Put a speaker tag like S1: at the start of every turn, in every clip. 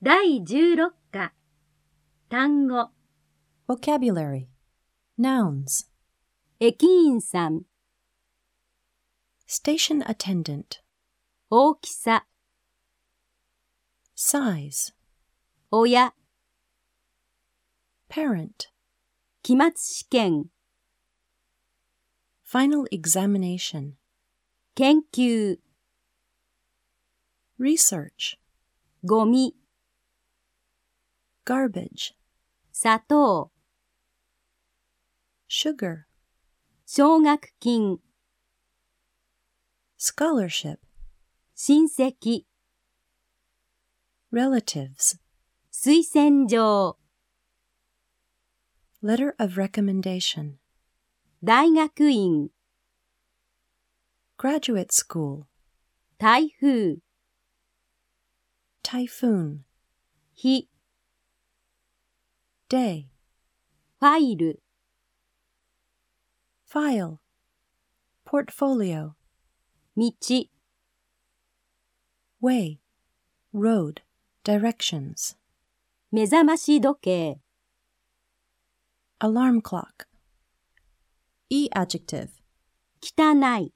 S1: 第16課、単語、
S2: Vocabulary. Nouns.
S1: 駅員さん、
S2: Station attendant.
S1: 大きさ、
S2: Size.
S1: 親、
S2: Parent.
S1: 期末試験、
S2: Final examination.
S1: 研究、
S2: Research.
S1: ゴミ、
S2: Garbage.
S1: 砂糖、
S2: Sugar.
S1: 奨学金、
S2: Scholarship.
S1: 親戚、
S2: Relatives.
S1: 推薦状、
S2: Letter of recommendation.
S1: 大学院、
S2: Graduate school.
S1: 台風、
S2: Typhoon.
S1: 日、
S2: Day.
S1: ファイル、
S2: File. Portfolio.
S1: 道、
S2: Way. Road. Directions.
S1: 目覚まし時計、
S2: Alarm clock. E adjective.
S1: 汚い、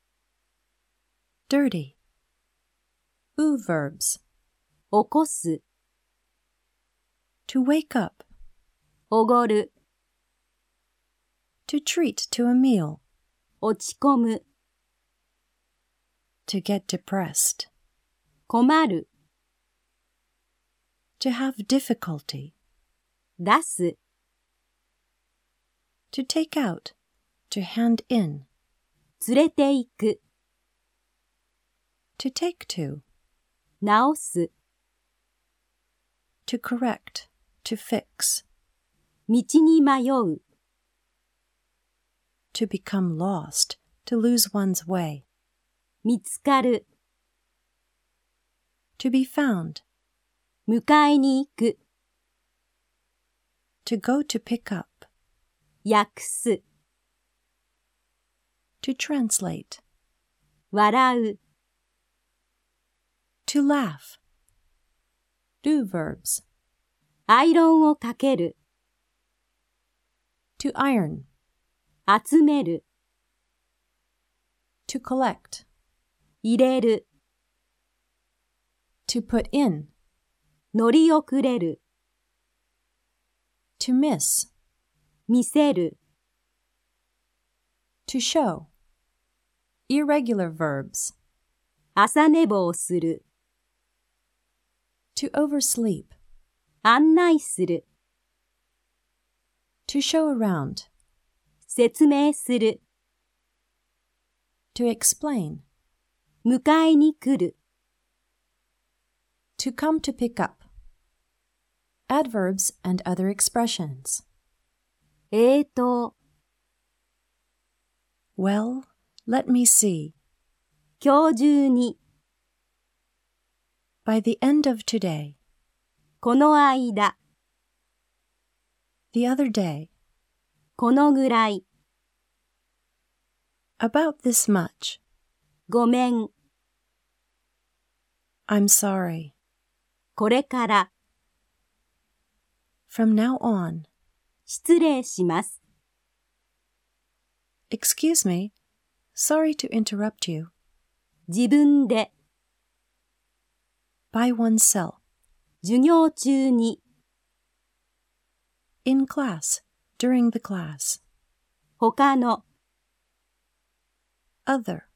S2: Dirty. U verbs.
S1: 起こす、
S2: To wake up.
S1: おごる、
S2: To treat to a meal.
S1: 落ち込む、
S2: To get depressed.
S1: 困る、
S2: To have difficulty.
S1: 出す、
S2: To take out. To hand in.
S1: 連れて行く、
S2: To take to.
S1: 直す、
S2: To correct. To fix.
S1: 道に迷う、
S2: To become lost. To lose one's way.
S1: 見つかる、
S2: To be found.
S1: 迎えに行く、
S2: To go to pick up.
S1: 訳す、
S2: To translate.
S1: 笑う、
S2: To laugh. Do verbs.
S1: アイロンをかける、
S2: To iron.
S1: 集める、
S2: To collect.
S1: 入れる、
S2: To put in.
S1: 乗り遅れる、
S2: To miss.
S1: 見せる、
S2: To show. Irregular verbs.
S1: 朝寝坊する、
S2: To oversleep.
S1: 案内する、
S2: To show around.
S1: 説明する、
S2: To explain.
S1: 迎えに来る、
S2: To come to pick up. Adverbs and other expressions. Well, let me see.
S1: 今日中に、
S2: By the end of today.
S1: この間、
S2: The other day.
S1: このぐらい、
S2: About this much.
S1: ごめん、
S2: I'm sorry.
S1: これから、
S2: From now on.
S1: 失礼します。
S2: Excuse me. Sorry to interrupt you.
S1: 自分で、
S2: By oneself.
S1: 授業中に、
S2: In class. During the class.
S1: 他の、
S2: Other.